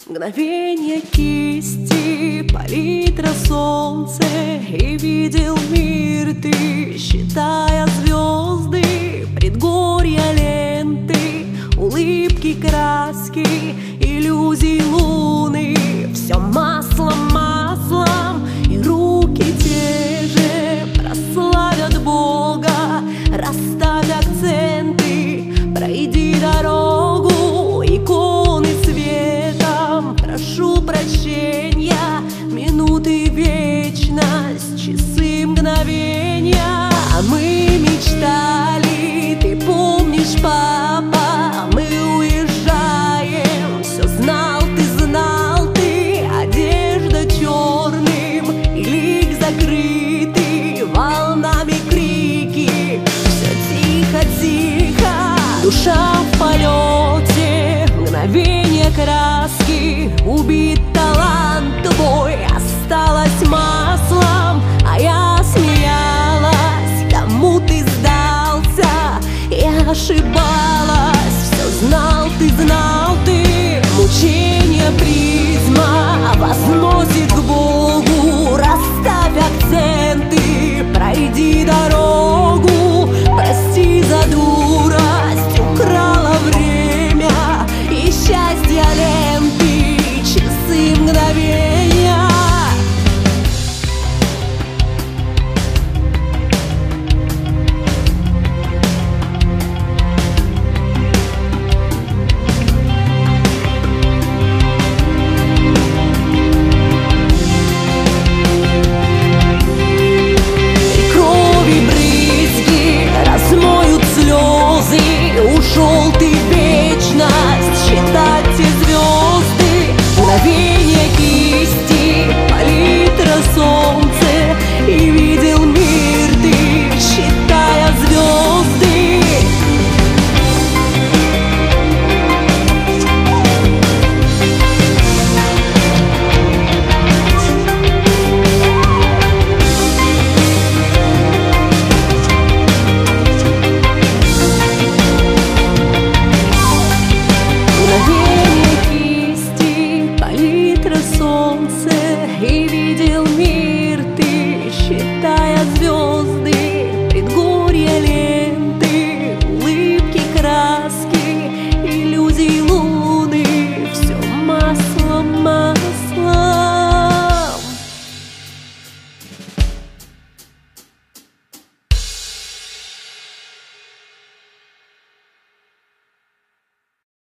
Мгновенье кисти, палитра солнце, и видел мир ты, считая звезды, предгорья ленты, улыбки, краски, иллюзий луны. Все маслом, маслом, и руки те же прославят Бога. Расставь акценты, пройди дорогу, иконы светом. Прошу прощения, минуты вечность, часы мгновения. А мы мечтали, ты помнишь, папа, мы уезжаем. Все знал ты, одежда черным, и лик закрытый, волнами крики. Все тихо-тихо, душа в полете, мгновение краски. Убит талант твой, осталась маслом, а я смеялась. Кому ты сдался? Я ошибалась. Все знал ты, мучение призма возносит к Богу. Расставь акценты, пройди дорогу.